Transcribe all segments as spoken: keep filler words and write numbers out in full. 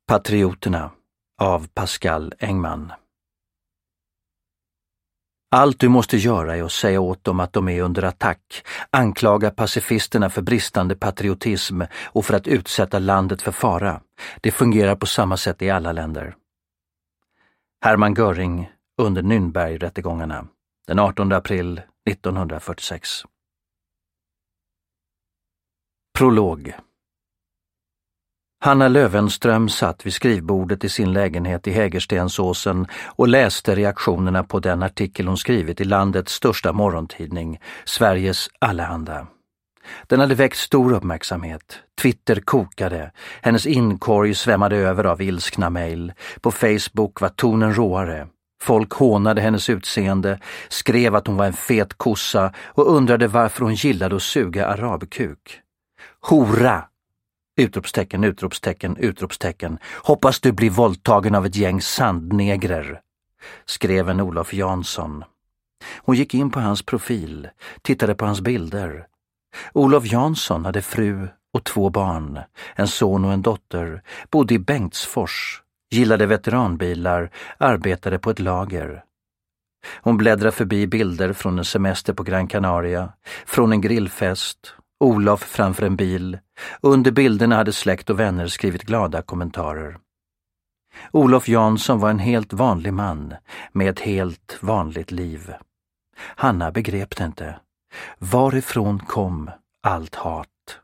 Patrioterna av Pascal Engman. Allt du måste göra är att säga åt dem att de är under attack, anklaga pacifisterna för bristande patriotism och för att utsätta landet för fara. Det fungerar på samma sätt i alla länder. Hermann Göring under Nürnbergrättegångarna den artonde april nittonhundrafyrtiosex. Prolog. Hanna Löwenström satt vid skrivbordet i sin lägenhet i Hägerstensåsen och läste reaktionerna på den artikel hon skrivit i landets största morgontidning, Sveriges Allehanda. Den hade väckt stor uppmärksamhet. Twitter kokade. Hennes inkorg svämmade över av ilskna mejl. På Facebook var tonen råare. Folk hånade hennes utseende, skrev att hon var en fet kossa och undrade varför hon gillade att suga arabkuk. Hora! Utropstecken, utropstecken, utropstecken. Hoppas du blir våldtagen av ett gäng sandnegrer, skrev en Olof Jansson. Hon gick in på hans profil, tittade på hans bilder. Olof Jansson hade fru och två barn, en son och en dotter, bodde i Bengtsfors, gillade veteranbilar, arbetade på ett lager. Hon bläddrade förbi bilder från en semester på Gran Canaria, från en grillfest, Olof framför en bil. Under bilderna hade släkt och vänner skrivit glada kommentarer. Olof Jansson var en helt vanlig man med ett helt vanligt liv. Hanna begrep det inte. Varifrån kom allt hat?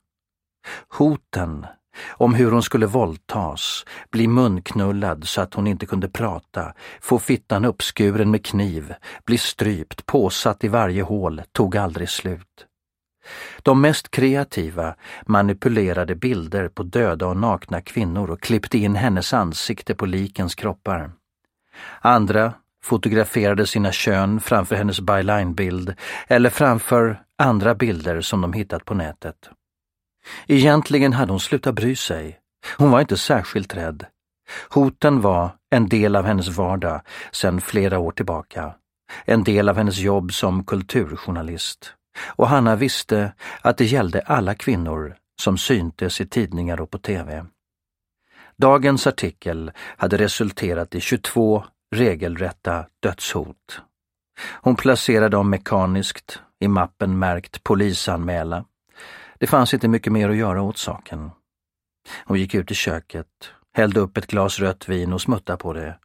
Hoten om hur hon skulle våldtas, bli munknullad så att hon inte kunde prata, få fittan uppskuren med kniv, bli strypt, påsatt i varje hål, tog aldrig slut. De mest kreativa manipulerade bilder på döda och nakna kvinnor och klippte in hennes ansikte på likens kroppar. Andra fotograferade sina kön framför hennes byline-bild eller framför andra bilder som de hittat på nätet. Egentligen hade hon slutat bry sig. Hon var inte särskilt rädd. Hoten var en del av hennes vardag sedan flera år tillbaka. En del av hennes jobb som kulturjournalist. Och Hanna visste att det gällde alla kvinnor som syntes i tidningar och på tv. Dagens artikel hade resulterat i tjugotvå regelrätta dödshot. Hon placerade dem mekaniskt i mappen märkt polisanmäla. Det fanns inte mycket mer att göra åt saken. Hon gick ut i köket, hällde upp ett glas rött vin och smuttade på det.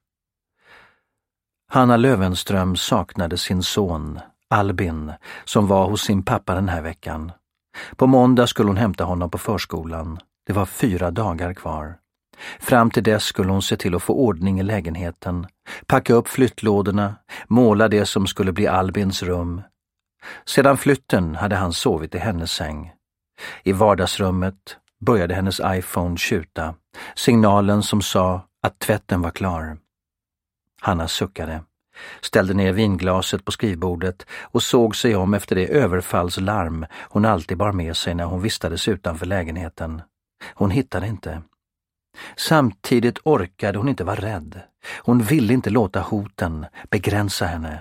Hanna Löwenström saknade sin son Albin, som var hos sin pappa den här veckan. På måndag skulle hon hämta honom på förskolan. Det var fyra dagar kvar. Fram till dess skulle hon se till att få ordning i lägenheten, packa upp flyttlådorna, måla det som skulle bli Albins rum. Sedan flytten hade han sovit i hennes säng. I vardagsrummet började hennes iPhone tjuta, signalen som sa att tvätten var klar. Hanna suckade, ställde ner vinglaset på skrivbordet och såg sig om efter det överfallslarm hon alltid bar med sig när hon vistades utanför lägenheten. Hon hittade inte. Samtidigt orkade hon inte vara rädd. Hon ville inte låta hoten begränsa henne.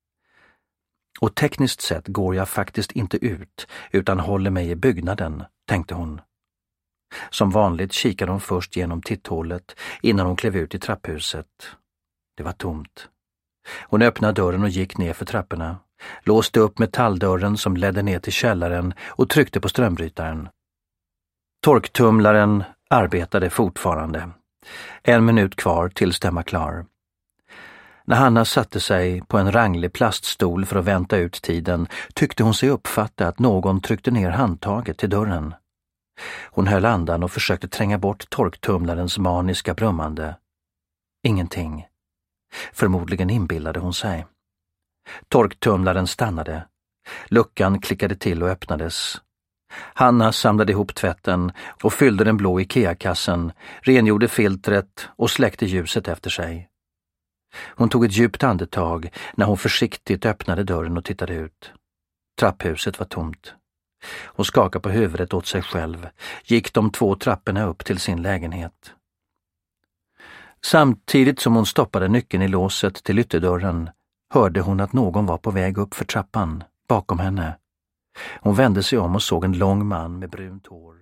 Och tekniskt sett går jag faktiskt inte ut utan håller mig i byggnaden, tänkte hon. Som vanligt kikade hon först genom titthålet innan hon klev ut i trapphuset. Det var tomt. Hon öppnade dörren och gick ner för trapporna, låste upp metalldörren som ledde ner till källaren och tryckte på strömbrytaren. Torktumlaren arbetade fortfarande. En minut kvar tills den var klar. När Hanna satte sig på en ranglig plaststol för att vänta ut tiden tyckte hon sig uppfatta att någon tryckte ner handtaget till dörren. Hon höll andan och försökte tränga bort torktumlarens maniska brummande. Ingenting. Förmodligen inbillade hon sig. Torktumlaren stannade. Luckan klickade till och öppnades. Hanna samlade ihop tvätten och fyllde den blå Ikea-kassen, rengjorde filtret och släckte ljuset efter sig. Hon tog ett djupt andetag när hon försiktigt öppnade dörren och tittade ut. Trapphuset var tomt. Hon skakade på huvudet åt sig själv, gick de två trapporna upp till sin lägenhet. Samtidigt som hon stoppade nyckeln i låset till ytterdörren hörde hon att någon var på väg upp för trappan, bakom henne. Hon vände sig om och såg en lång man med brunt hår.